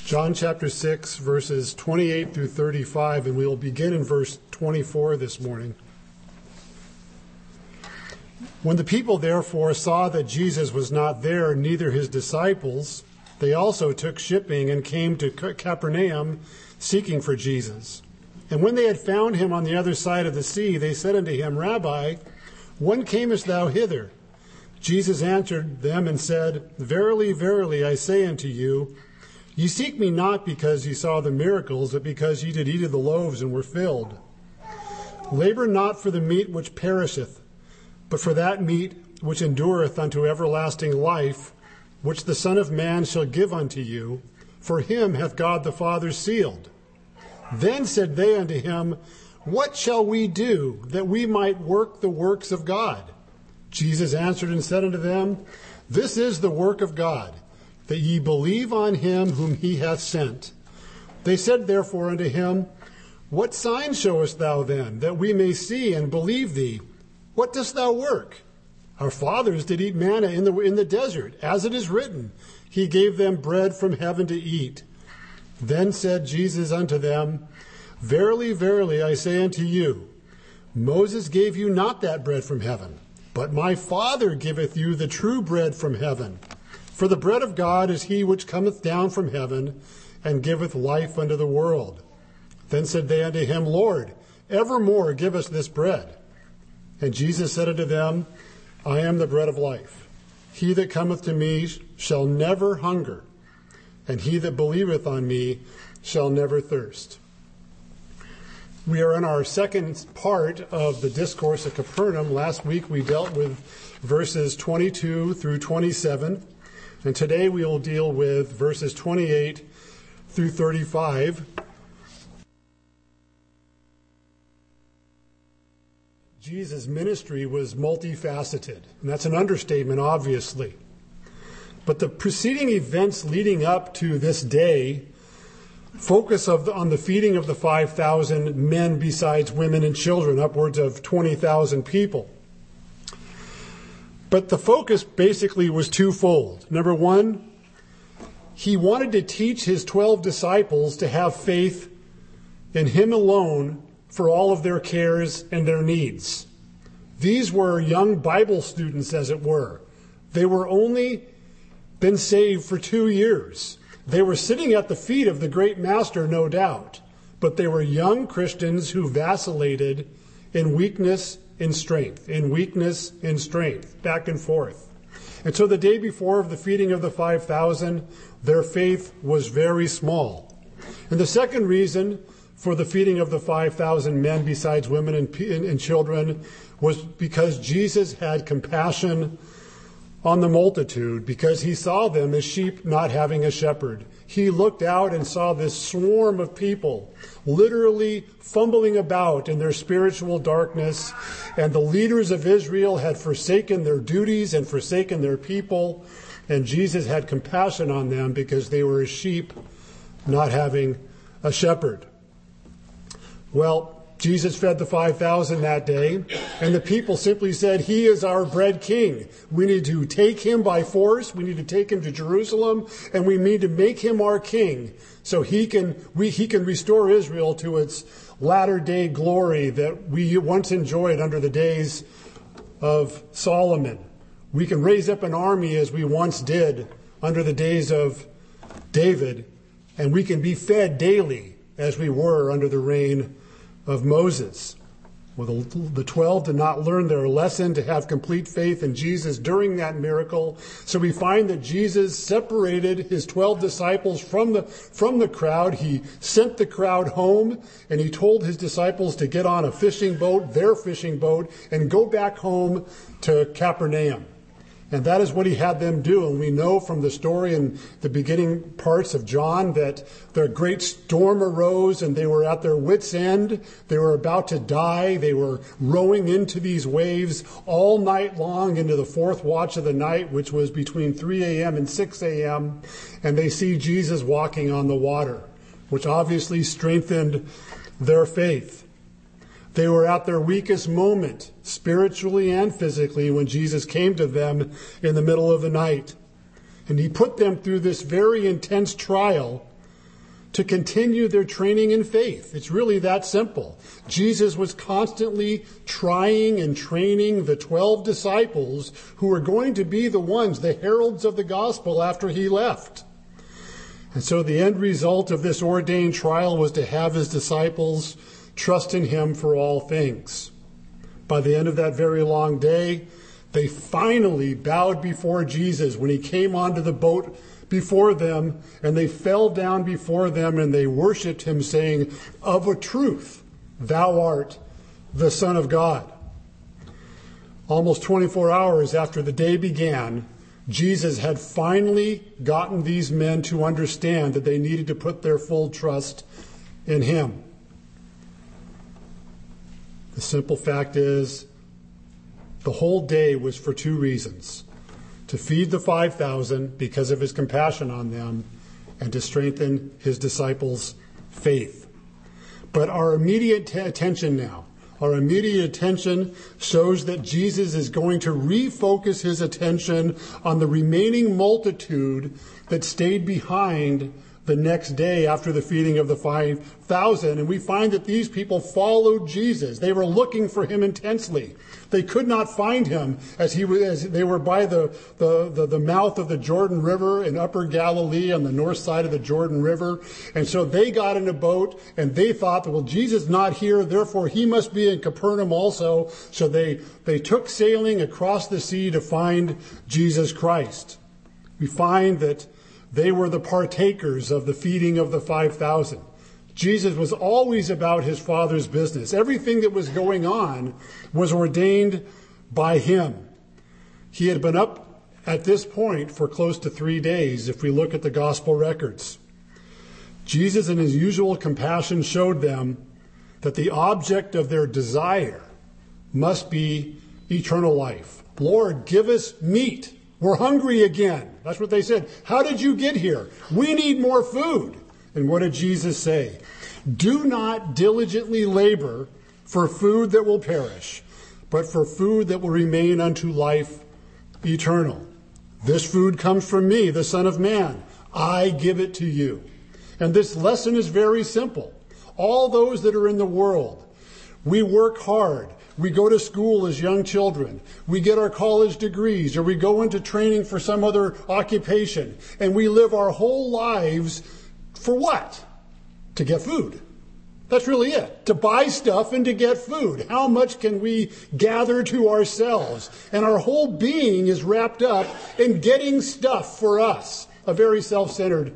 John chapter 6, verses 28 through 35, and we will begin in verse 24 this morning. When the people therefore saw that Jesus was not there, neither his disciples, they also took shipping and came to Capernaum, seeking for Jesus. And when they had found him on the other side of the sea, they said unto him, Rabbi, when camest thou hither? Jesus answered them and said, Verily, verily, I say unto you, ye seek me not because ye saw the miracles, but because ye did eat of the loaves and were filled. Labor not for the meat which perisheth, but for that meat which endureth unto everlasting life, which the Son of Man shall give unto you, for him hath God the Father sealed. Then said they unto him, What shall we do, that we might work the works of God? Jesus answered and said unto them, This is the work of God, that ye believe on him whom he hath sent. They said therefore unto him, What sign showest thou then, that we may see and believe thee? What dost thou work? Our fathers did eat manna in the desert, as it is written, He gave them bread from heaven to eat. Then said Jesus unto them, Verily, verily, I say unto you, Moses gave you not that bread from heaven, but my Father giveth you the true bread from heaven. For the bread of God is he which cometh down from heaven, and giveth life unto the world. Then said they unto him, Lord, evermore give us this bread. And Jesus said unto them, I am the bread of life. He that cometh to me shall never hunger, and he that believeth on me shall never thirst. We are in our second part of the discourse at Capernaum. Last week we dealt with verses 22 through 27. And today we will deal with verses 28 through 35. Jesus' ministry was multifaceted, and that's an understatement, obviously. But the preceding events leading up to this day focus on the feeding of the 5,000 men besides women and children, upwards of 20,000 people. But the focus basically was twofold. Number one, he wanted to teach his 12 disciples to have faith in him alone for all of their cares and their needs. These were young Bible students, as it were. They were only been saved for 2 years. They were sitting at the feet of the great master, no doubt, but they were young Christians who vacillated in weakness in strength, back and forth. And so the day before of the feeding of the 5,000, their faith was very small. And the second reason for the feeding of the 5,000 men besides women and children was because Jesus had compassion on the multitude, because he saw them as sheep not having a shepherd. He looked out and saw this swarm of people literally fumbling about in their spiritual darkness, and the leaders of Israel had forsaken their duties and forsaken their people, and Jesus had compassion on them because they were as sheep not having a shepherd. Well, Jesus fed the 5,000 that day, and the people simply said, He is our bread king. We need to take him by force. We need to take him to Jerusalem, and we need to make him our king so he can restore Israel to its latter-day glory that we once enjoyed under the days of Solomon. We can raise up an army as we once did under the days of David, and we can be fed daily as we were under the reign of Moses. Well, the 12 did not learn their lesson to have complete faith in Jesus during that miracle. So we find that Jesus separated his 12 disciples from the crowd. He sent the crowd home, and he told his disciples to get on a fishing boat, their fishing boat, and go back home to Capernaum. And that is what he had them do. And we know from the story in the beginning parts of John that the great storm arose and they were at their wits' end. They were about to die. They were rowing into these waves all night long into the fourth watch of the night, which was between 3 a.m. and 6 a.m. And they see Jesus walking on the water, which obviously strengthened their faith. They were at their weakest moment, spiritually and physically, when Jesus came to them in the middle of the night. And he put them through this very intense trial to continue their training in faith. It's really that simple. Jesus was constantly trying and training the 12 disciples who were going to be the ones, the heralds of the gospel after he left. And so the end result of this ordained trial was to have his disciples trust in him for all things. By the end of that very long day, they finally bowed before Jesus when he came onto the boat before them, and they fell down before them and they worshiped him, saying, "Of a truth, thou art the Son of God." Almost 24 hours after the day began, Jesus had finally gotten these men to understand that they needed to put their full trust in him. The simple fact is, the whole day was for two reasons: to feed the 5,000 because of his compassion on them, and to strengthen his disciples' faith. But our immediate attention shows that Jesus is going to refocus his attention on the remaining multitude that stayed behind the next day after the feeding of the 5,000. And we find that these people followed Jesus. They were looking for him intensely. They could not find him as they were by the mouth of the Jordan River in Upper Galilee on the north side of the Jordan River. And so they got in a boat and they thought that, well, Jesus is not here, therefore he must be in Capernaum also. So they took sailing across the sea to find Jesus Christ. We find that they were the partakers of the feeding of the 5,000. Jesus was always about his Father's business. Everything that was going on was ordained by him. He had been up at this point for close to 3 days, if we look at the gospel records. Jesus, in his usual compassion, showed them that the object of their desire must be eternal life. "Lord, give us meat. We're hungry again." That's what they said. "How did you get here? We need more food." And what did Jesus say? "Do not diligently labor for food that will perish, but for food that will remain unto life eternal. This food comes from me, the Son of Man. I give it to you." And this lesson is very simple. All those that are in the world, we work hard. We go to school as young children. We get our college degrees, or we go into training for some other occupation. And we live our whole lives for what? To get food. That's really it. To buy stuff and to get food. How much can we gather to ourselves? And our whole being is wrapped up in getting stuff for us. A very self-centered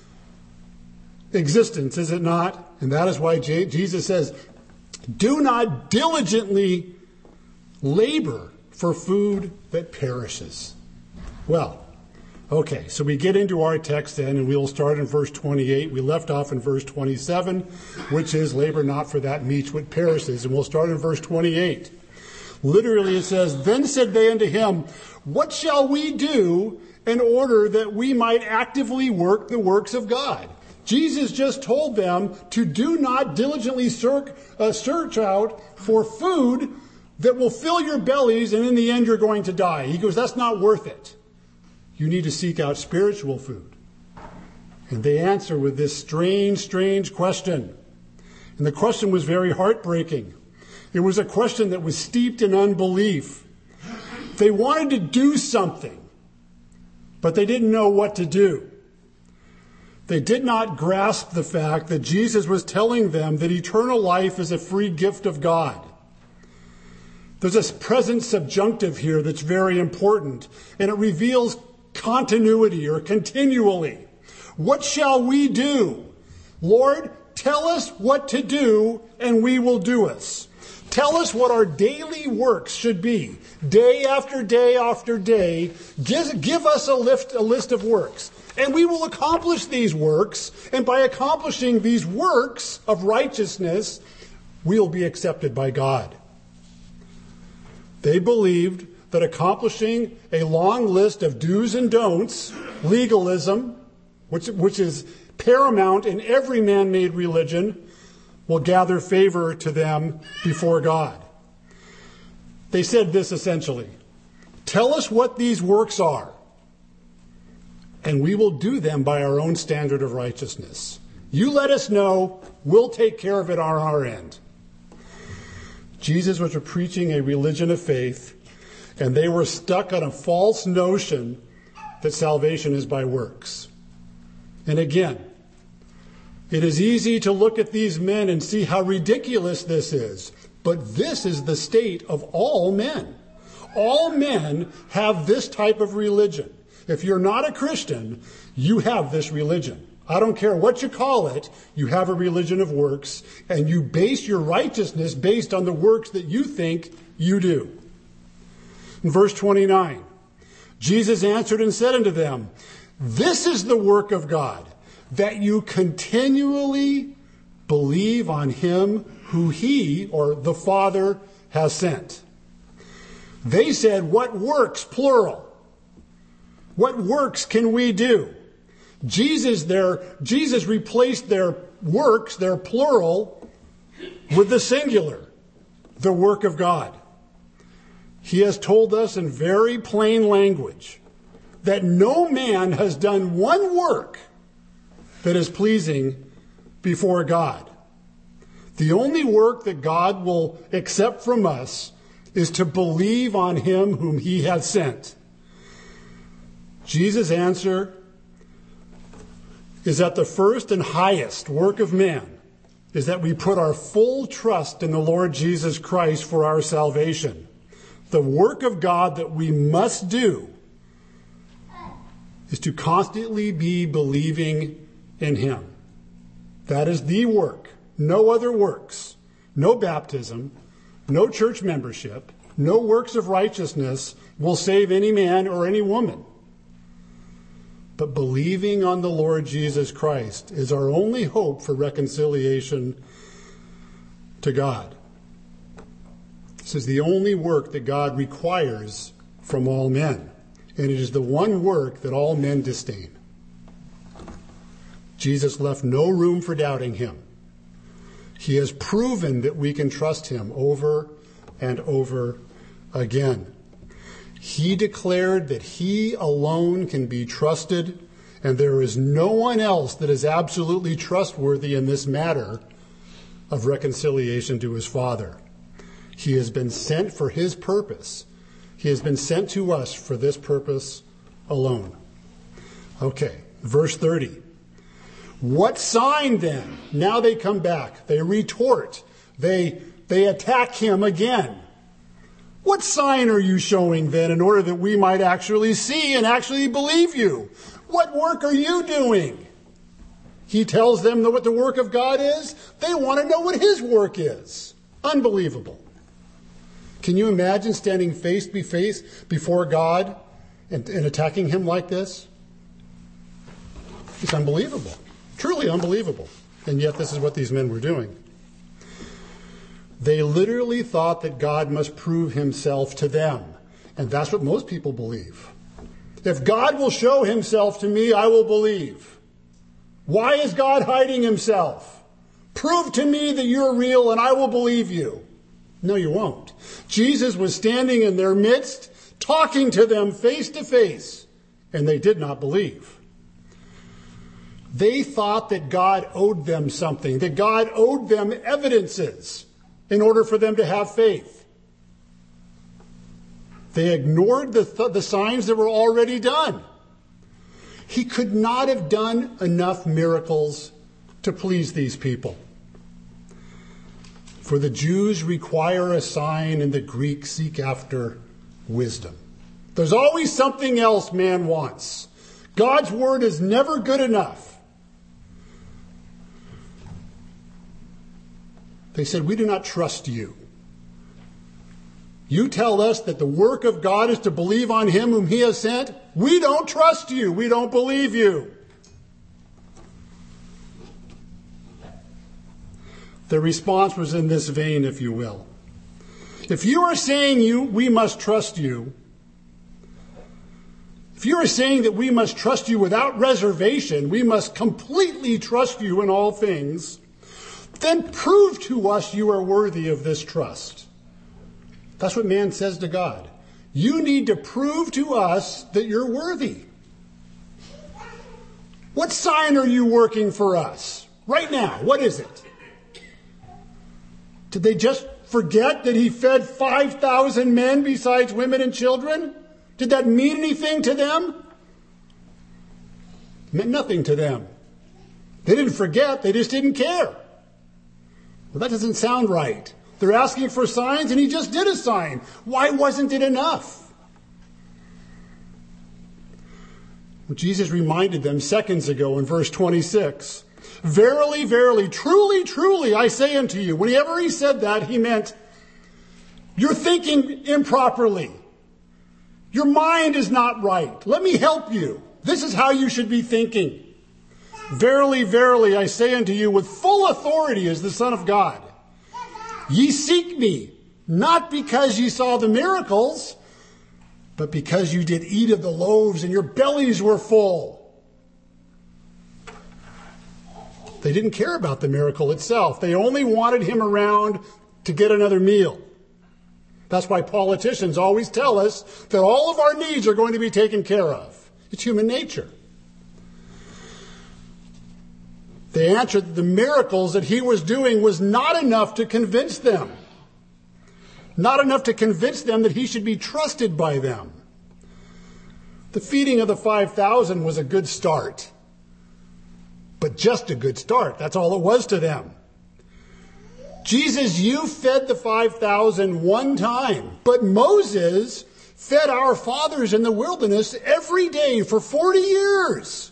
existence, is it not? And that is why Jesus says, "Do not diligently labor for food that perishes." Well, okay, so we get into our text then, and we'll start in verse 28. We left off in verse 27, which is labor not for that meat which perishes. And we'll start in verse 28. Literally it says, "Then said they unto him, What shall we do in order that we might actively work the works of God?" Jesus just told them to do not diligently search out for food that will fill your bellies, and in the end you're going to die. He goes, that's not worth it. You need to seek out spiritual food. And they answer with this strange question. And the question was very heartbreaking. It was a question that was steeped in unbelief. They wanted to do something, but they didn't know what to do. They did not grasp the fact that Jesus was telling them that eternal life is a free gift of God. There's a present subjunctive here that's very important, and it reveals continuity or continually. What shall we do? Lord, tell us what to do, and we will do it. Tell us what our daily works should be. Day after day after day, give us a list of works. And we will accomplish these works. And by accomplishing these works of righteousness, we'll be accepted by God. They believed that accomplishing a long list of do's and don'ts, legalism, which is paramount in every man-made religion, will gather favor to them before God. They said this essentially: tell us what these works are, and we will do them by our own standard of righteousness. You let us know. We'll take care of it on our end. Jesus was preaching a religion of faith, and they were stuck on a false notion that salvation is by works. And again, it is easy to look at these men and see how ridiculous this is. But this is the state of all men. All men have this type of religion. If you're not a Christian, you have this religion. I don't care what you call it, you have a religion of works, and you base your righteousness based on the works that you think you do. In verse 29, Jesus answered and said unto them, this is the work of God, that you continually believe on him who he, or the Father, has sent. They said, what works, plural? What works can we do? Jesus replaced their works, their plural, with the singular, the work of God. He has told us in very plain language that no man has done one work that is pleasing before God. The only work that God will accept from us is to believe on him whom he hath sent. Jesus' answer is that the first and highest work of man is that we put our full trust in the Lord Jesus Christ for our salvation. The work of God that we must do is to constantly be believing in him. That is the work. No other works. No baptism. No church membership. No works of righteousness will save any man or any woman. But believing on the Lord Jesus Christ is our only hope for reconciliation to God. This is the only work that God requires from all men. And it is the one work that all men disdain. Jesus left no room for doubting him. He has proven that we can trust him over and over again. He declared that he alone can be trusted, and there is no one else that is absolutely trustworthy in this matter of reconciliation to his Father. He has been sent for his purpose. He has been sent to us for this purpose alone. Okay, verse 30. What sign then? Now they come back. They retort. They attack him again. What sign are you showing then in order that we might actually see and actually believe you? What work are you doing? He tells them what the work of God is. They want to know what his work is. Unbelievable. Can you imagine standing face to face before God and attacking him like this? It's unbelievable. Truly unbelievable. And yet this is what these men were doing. They literally thought that God must prove himself to them. And that's what most people believe. If God will show himself to me, I will believe. Why is God hiding himself? Prove to me that you're real and I will believe you. No, you won't. Jesus was standing in their midst, talking to them face to face, and they did not believe. They thought that God owed them something, that God owed them evidences in order for them to have faith. They ignored the signs that were already done. He could not have done enough miracles to please these people. For the Jews require a sign and the Greeks seek after wisdom. There's always something else man wants. God's word is never good enough. They said, we do not trust you. You tell us that the work of God is to believe on him whom he has sent. We don't trust you. We don't believe you. The response was in this vein, if you will. If you are saying we must trust you, if you are saying that we must trust you without reservation, we must completely trust you in all things, then prove to us you are worthy of this trust. That's what man says to God. You need to prove to us that you're worthy. What sign are you working for us? Right now, what is it? Did they just forget that he fed 5,000 men besides women and children? Did that mean anything to them? It meant nothing to them. They didn't forget, they just didn't care. Well, that doesn't sound right. They're asking for signs, and he just did a sign. Why wasn't it enough? Well, Jesus reminded them seconds ago in verse 26. Verily, verily, truly, truly, I say unto you. Whenever he said that, he meant, you're thinking improperly. Your mind is not right. Let me help you. This is how you should be thinking. Verily, verily, I say unto you, with full authority as the Son of God, ye seek me, not because ye saw the miracles, but because you did eat of the loaves and your bellies were full. They didn't care about the miracle itself. They only wanted him around to get another meal. That's why politicians always tell us that all of our needs are going to be taken care of. It's human nature. They answered that the miracles that he was doing was not enough to convince them. Not enough to convince them that he should be trusted by them. The feeding of the 5,000 was a good start. But just a good start. That's all it was to them. Jesus, you fed the 5,000 one time. But Moses fed our fathers in the wilderness every day for 40 years.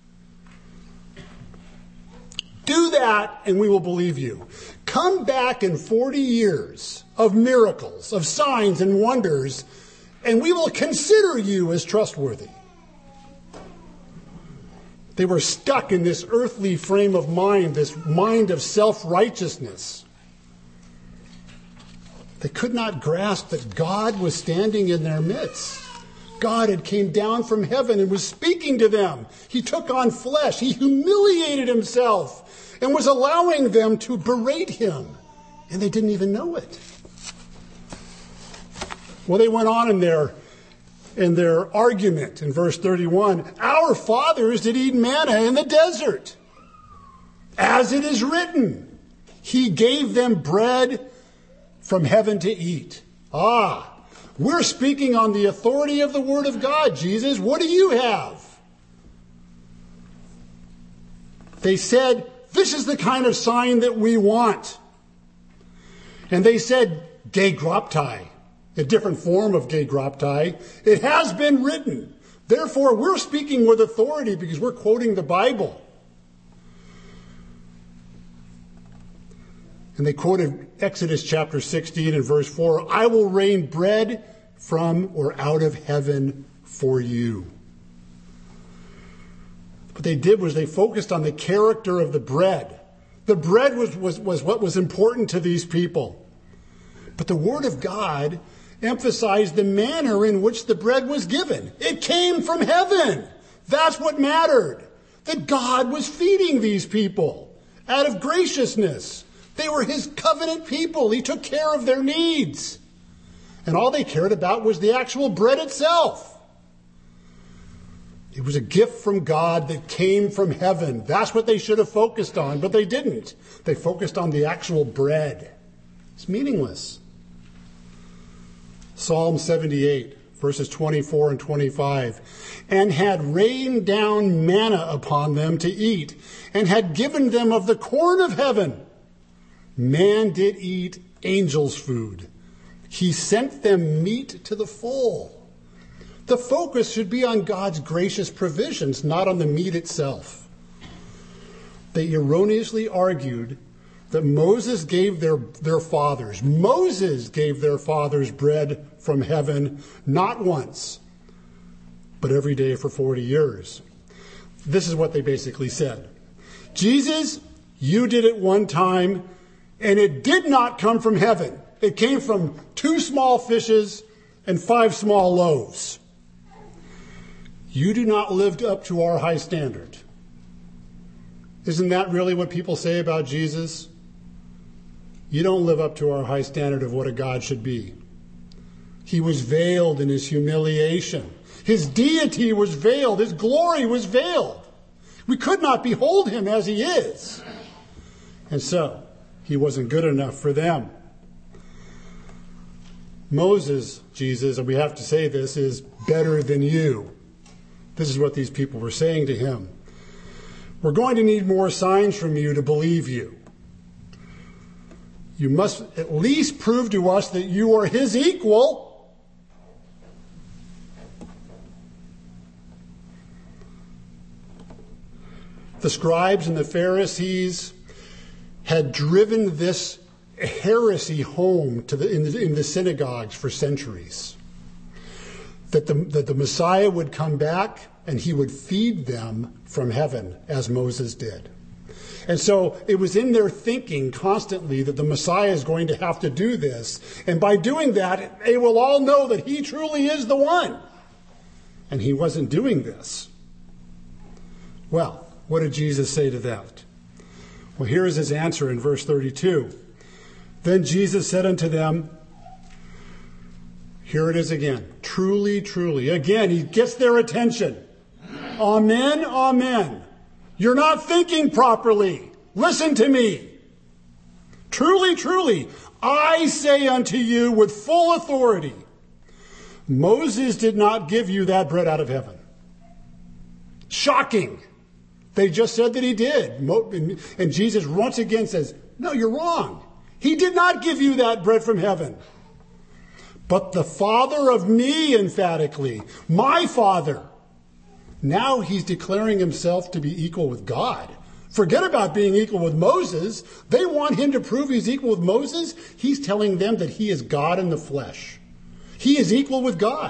Do that and we will believe you. Come back in 40 years of miracles, of signs and wonders, and we will consider you as trustworthy. They were stuck in this earthly frame of mind, this mind of self-righteousness. They could not grasp that God was standing in their midst. God had came down from heaven and was speaking to them. He took on flesh. He humiliated himself and was allowing them to berate him. And they didn't even know it. Well, they went on in their argument in verse 31. Our fathers did eat manna in the desert. As it is written, he gave them bread from heaven to eat. We're speaking on the authority of the word of God, Jesus. What do you have? They said, this is the kind of sign that we want. And they said, Gegraptai, a different form of Gegraptai. It has been written. Therefore, we're speaking with authority because we're quoting the Bible. And they quoted Exodus chapter 16 and verse 4, I will rain bread from or out of heaven for you. What they did was they focused on the character of the bread. The bread was what was important to these people. But the word of God emphasized the manner in which the bread was given. It came from heaven. That's what mattered. That God was feeding these people out of graciousness. They were his covenant people. He took care of their needs. And all they cared about was the actual bread itself. It was a gift from God that came from heaven. That's what they should have focused on, but they didn't. They focused on the actual bread. It's meaningless. Psalm 78, verses 24 and 25. And had rained down manna upon them to eat, and had given them of the corn of heaven. Man did eat angels' food. He sent them meat to the full. The focus should be on God's gracious provisions, not on the meat itself. They erroneously argued that Moses gave their fathers bread from heaven, not once, but every day for 40 years. This is what they basically said. Jesus, you did it one time, and it did not come from heaven. It came from 2 small fishes and 5 small loaves. You do not live up to our high standard. Isn't that really what people say about Jesus? You don't live up to our high standard of what a God should be. He was veiled in his humiliation. His deity was veiled. His glory was veiled. We could not behold him as he is. And so, he wasn't good enough for them. Moses, Jesus, and we have to say this, is better than you. This is what these people were saying to him. We're going to need more signs from you to believe you. You must at least prove to us that you are his equal. The scribes and the Pharisees had driven this heresy home in the synagogues for centuries. That the Messiah would come back and he would feed them from heaven as Moses did. And so it was in their thinking constantly that the Messiah is going to have to do this. And by doing that, they will all know that he truly is the one. And he wasn't doing this. Well, what did Jesus say to that? Well, here is his answer in verse 32. Then Jesus said unto them, here it is again, truly, truly. Again, he gets their attention. Amen, amen. You're not thinking properly. Listen to me. Truly, truly, I say unto you with full authority, Moses did not give you that bread out of heaven. Shocking. They just said that he did. And Jesus once again says, no, you're wrong. He did not give you that bread from heaven. But the Father of me, emphatically, my Father. Now he's declaring himself to be equal with God. Forget about being equal with Moses. They want him to prove he's equal with Moses. He's telling them that he is God in the flesh. He is equal with God.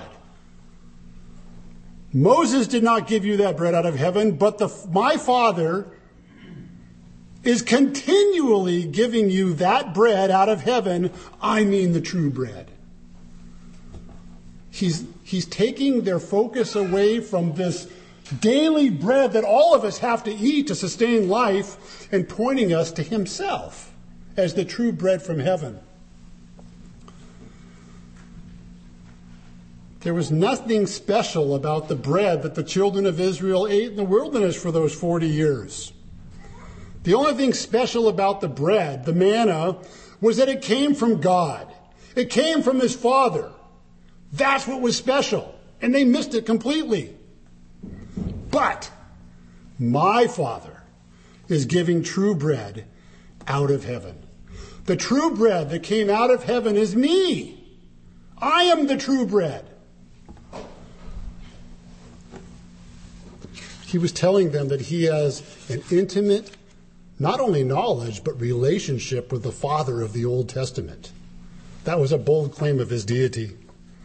Moses did not give you that bread out of heaven, but my Father is continually giving you that bread out of heaven. I mean the true bread. He's taking their focus away from this daily bread that all of us have to eat to sustain life and pointing us to himself as the true bread from heaven. There was nothing special about the bread that the children of Israel ate in the wilderness for those 40 years. The only thing special about the bread, the manna, was that it came from God. It came from his Father. That's what was special. And they missed it completely. But my Father is giving true bread out of heaven. The true bread that came out of heaven is me. I am the true bread. He was telling them that he has an intimate, not only knowledge, but relationship with the Father of the Old Testament. That was a bold claim of his deity.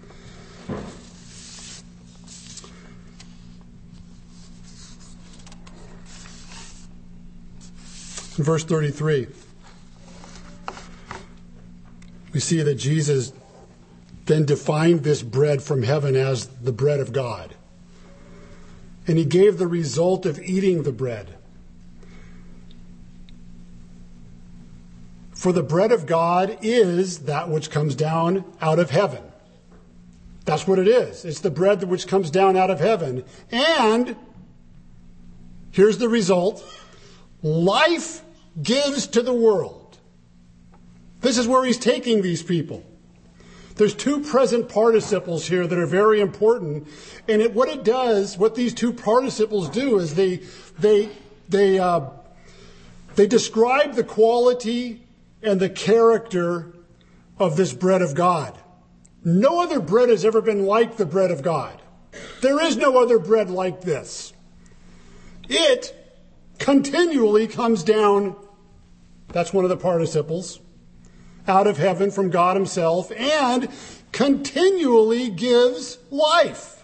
In verse 33, we see that Jesus then defined this bread from heaven as the bread of God. And he gave the result of eating the bread. For the bread of God is that which comes down out of heaven. That's what it is. It's the bread which comes down out of heaven. And here's the result. Life gives to the world. This is where he's taking these people. There's two present participles here that are very important. And what these two participles do is they describe the quality and the character of this bread of God. No other bread has ever been like the bread of God. There is no other bread like this. It continually comes down, that's one of the participles, out of heaven from God himself, and continually gives life.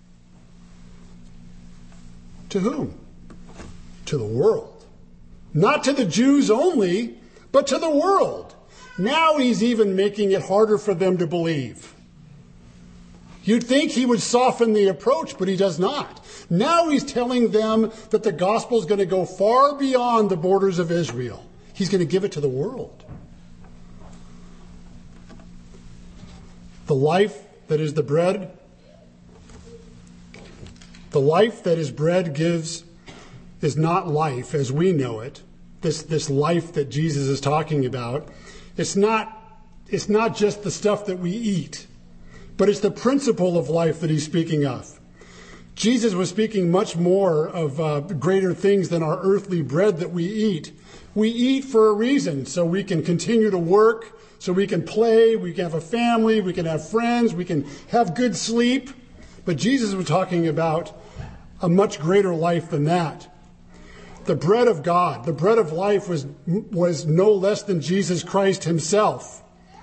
To whom? To the world. Not to the Jews only, but to the world. Now he's even making it harder for them to believe. You'd think he would soften the approach, but he does not. Now he's telling them that the gospel is going to go far beyond the borders of Israel. He's going to give it to the world. The life that is the bread, the life that his bread gives is not life as we know it, this life that Jesus is talking about, it's not just the stuff that we eat, but it's the principle of life that he's speaking of. Jesus was speaking much more of greater things than our earthly bread that we eat. We eat for a reason, so we can continue to work, so we can play, we can have a family, we can have friends, we can have good sleep. But Jesus was talking about a much greater life than that. The bread of God, the bread of life was no less than Jesus Christ himself.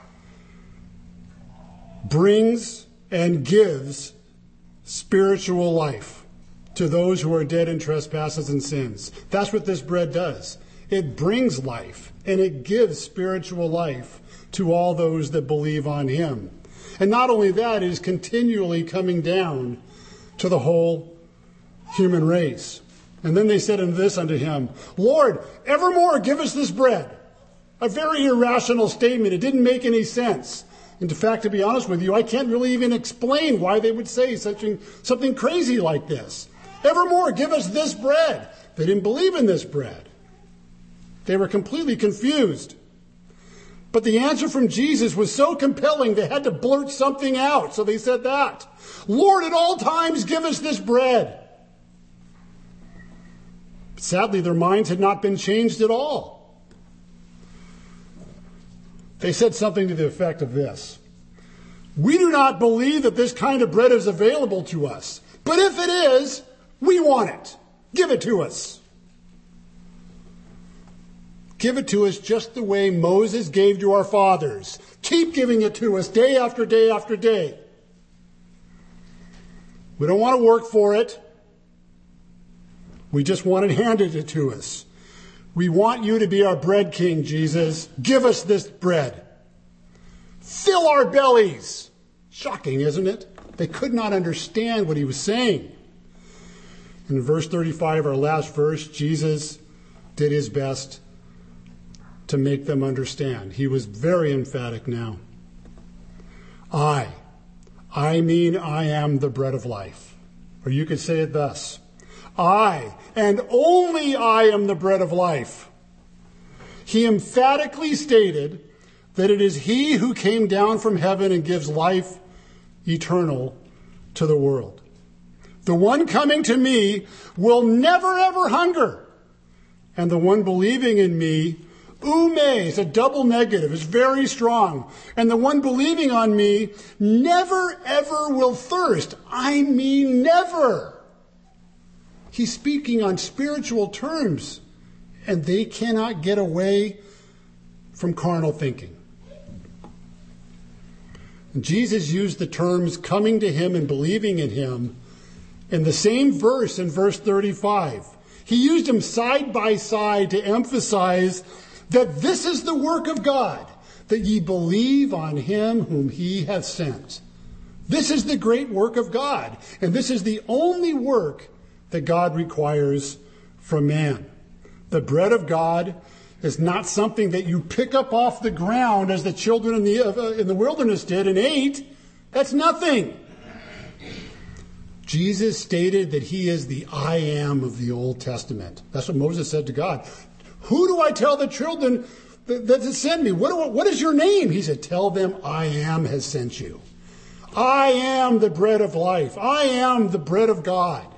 Brings and gives spiritual life to those who are dead in trespasses and sins. That's what this bread does. It brings life, and it gives spiritual life to all those that believe on him. And not only that, it is continually coming down to the whole human race. And then they said unto him, Lord, evermore give us this bread. A very irrational statement. It didn't make any sense. In fact, to be honest with you, I can't really even explain why they would say something crazy like this. Evermore give us this bread. They didn't believe in this bread. They were completely confused. But the answer from Jesus was so compelling they had to blurt something out. So they said that. Lord, at all times give us this bread. Sadly, their minds had not been changed at all. They said something to the effect of this. We do not believe that this kind of bread is available to us. But if it is, we want it. Give it to us. Give it to us just the way Moses gave to our fathers. Keep giving it to us day after day after day. We don't want to work for it. We just want it handed to us. We want you to be our bread king, Jesus. Give us this bread. Fill our bellies. Shocking, isn't it? They could not understand what he was saying. In verse 35, our last verse, Jesus did his best to make them understand. He was very emphatic now. I mean I am the bread of life. Or you could say it thus. I, and only I am the bread of life. He emphatically stated that it is he who came down from heaven and gives life eternal to the world. The one coming to me will never ever hunger. And the one believing in me, ume, is a double negative, is very strong. And the one believing on me never ever will thirst. I mean never. He's speaking on spiritual terms, and they cannot get away from carnal thinking. And Jesus used the terms coming to him and believing in him in the same verse in verse 35. He used them side by side to emphasize that this is the work of God, that ye believe on him whom he hath sent. This is the great work of God, and this is the only work that God requires from man. The bread of God is not something that you pick up off the ground as the children in the wilderness did and ate. That's nothing. Jesus stated that he is the I am of the Old Testament. That's what Moses said to God. Who do I tell the children that sent me? What is your name? He said, tell them I am has sent you. I am the bread of life. I am the bread of God.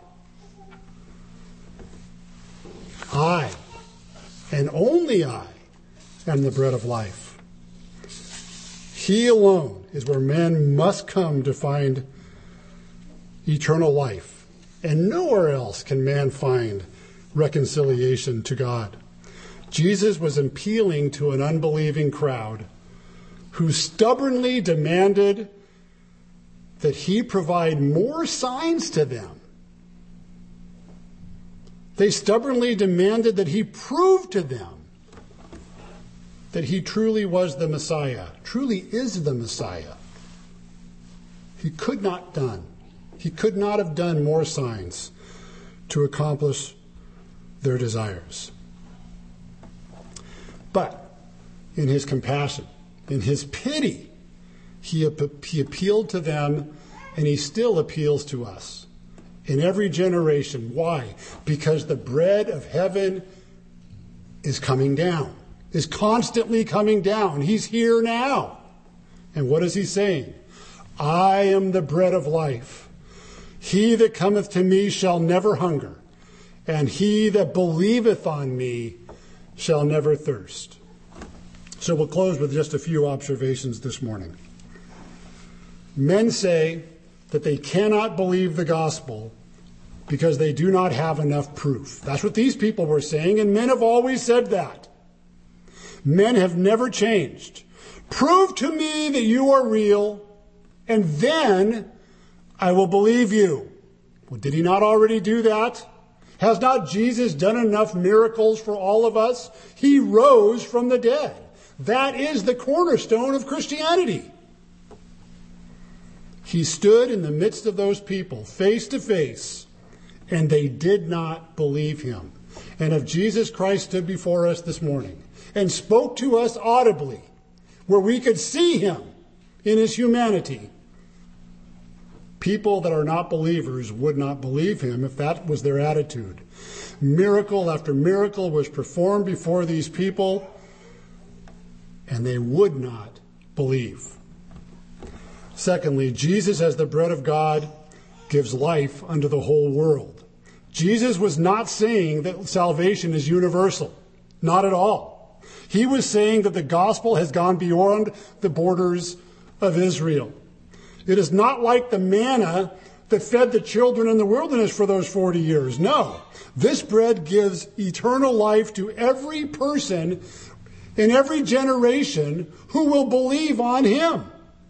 I, and only I, am the bread of life. He alone is where man must come to find eternal life. And nowhere else can man find reconciliation to God. Jesus was appealing to an unbelieving crowd who stubbornly demanded that he provide more signs to them. They stubbornly demanded that he prove to them that he truly was the Messiah, truly is the Messiah. He could not have done more signs to accomplish their desires. But in his compassion, in his pity, he appealed to them, and he still appeals to us. In every generation. Why? Because the bread of heaven is coming down, is constantly coming down. He's here now. And what is he saying? I am the bread of life. He that cometh to me shall never hunger, and he that believeth on me shall never thirst. So we'll close with just a few observations this morning. Men say that they cannot believe the gospel because they do not have enough proof. That's what these people were saying, and men have always said that. Men have never changed. Prove to me that you are real, and then I will believe you. Well, did he not already do that? Has not Jesus done enough miracles for all of us? He rose from the dead. That is the cornerstone of Christianity. He stood in the midst of those people, face to face, and they did not believe him. And if Jesus Christ stood before us this morning and spoke to us audibly, where we could see him in his humanity, people that are not believers would not believe him if that was their attitude. Miracle after miracle was performed before these people, and they would not believe. Secondly, Jesus as the bread of God gives life unto the whole world. Jesus was not saying that salvation is universal. Not at all. He was saying that the gospel has gone beyond the borders of Israel. It is not like the manna that fed the children in the wilderness for those 40 years. No. This bread gives eternal life to every person in every generation who will believe on him.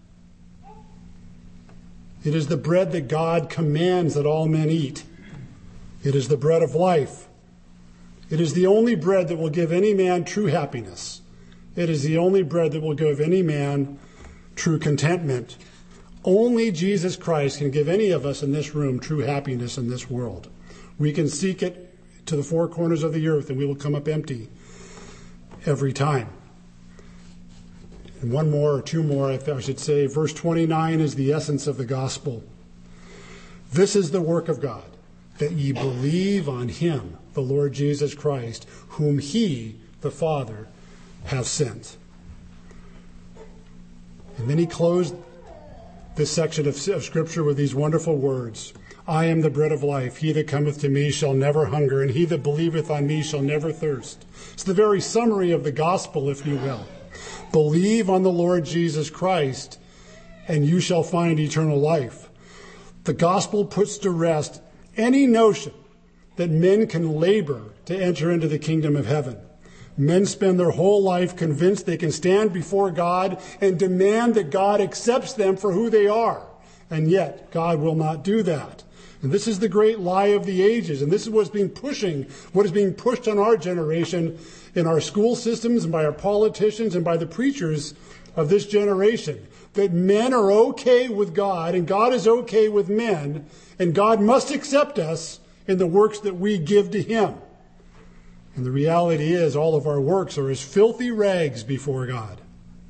It is the bread that God commands that all men eat. It is the bread of life. It is the only bread that will give any man true happiness. It is the only bread that will give any man true contentment. Only Jesus Christ can give any of us in this room true happiness in this world. We can seek it to the four corners of the earth and we will come up empty every time. And one more or two more, I should say. Verse 29 is the essence of the gospel. This is the work of God, that ye believe on him, the Lord Jesus Christ, whom he, the Father, hath sent. And then he closed this section of Scripture with these wonderful words. I am the bread of life. He that cometh to me shall never hunger, and he that believeth on me shall never thirst. It's the very summary of the gospel, if you will. Believe on the Lord Jesus Christ, and you shall find eternal life. The gospel puts to rest any notion that men can labor to enter into the kingdom of heaven. Men spend their whole life convinced they can stand before God and demand that God accepts them for who they are. And yet, God will not do that. And this is the great lie of the ages. And this is what is being pushed on our generation in our school systems and by our politicians and by the preachers of this generation. That men are okay with God and God is okay with men. And God must accept us in the works that we give to him. And the reality is all of our works are as filthy rags before God.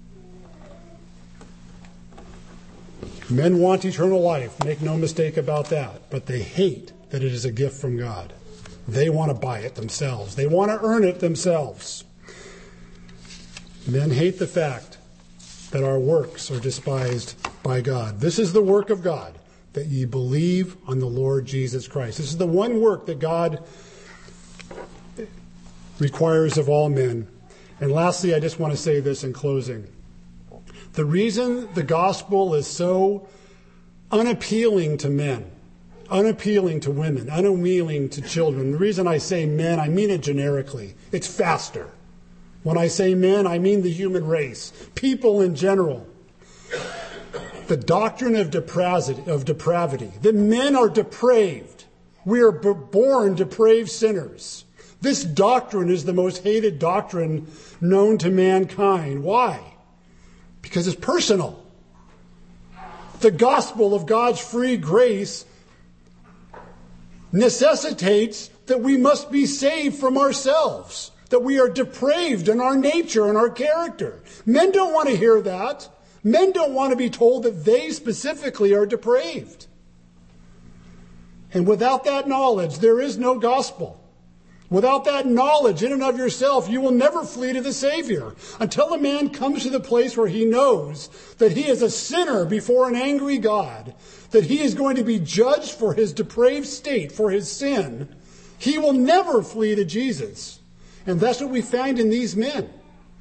Men want eternal life, make no mistake about that, but they hate that it is a gift from God. They want to buy it themselves. They want to earn it themselves. Men hate the fact that our works are despised by God. This is the work of God, that ye believe on the Lord Jesus Christ. This is the one work that God requires of all men. And lastly, I just want to say this in closing. The reason the gospel is so unappealing to men, unappealing to women, unappealing to children, the reason I say men, I mean it generically. It's faster. When I say men, I mean the human race, people in general. The doctrine of depravity, that men are depraved. We are born depraved sinners. This doctrine is the most hated doctrine known to mankind. Why? Because it's personal. The gospel of God's free grace necessitates that we must be saved from ourselves, that we are depraved in our nature and our character. Men don't want to hear that. Men don't want to be told that they specifically are depraved. And without that knowledge, there is no gospel. Without that knowledge in and of yourself, you will never flee to the Savior until a man comes to the place where he knows that he is a sinner before an angry God, that he is going to be judged for his depraved state, for his sin. He will never flee to Jesus. And that's what we find in these men.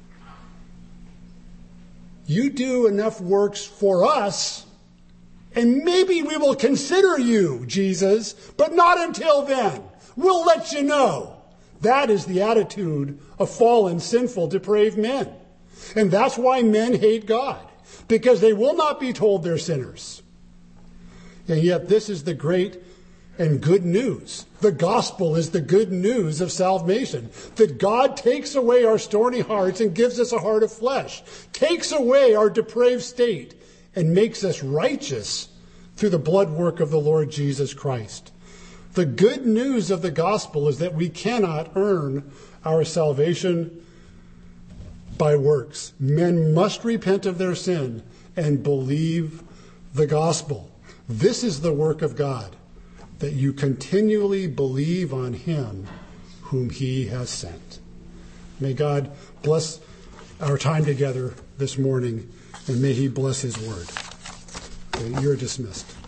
You do enough works for us, and maybe we will consider you, Jesus, but not until then. We'll let you know. That is the attitude of fallen, sinful, depraved men. And that's why men hate God, because they will not be told they're sinners. And yet this is the great and good news. The gospel is the good news of salvation, that God takes away our stony hearts and gives us a heart of flesh, takes away our depraved state and makes us righteous through the blood work of the Lord Jesus Christ. The good news of the gospel is that we cannot earn our salvation by works. Men must repent of their sin and believe the gospel. This is the work of God, that you continually believe on him whom he has sent. May God bless our time together this morning, and may he bless his word. You're dismissed.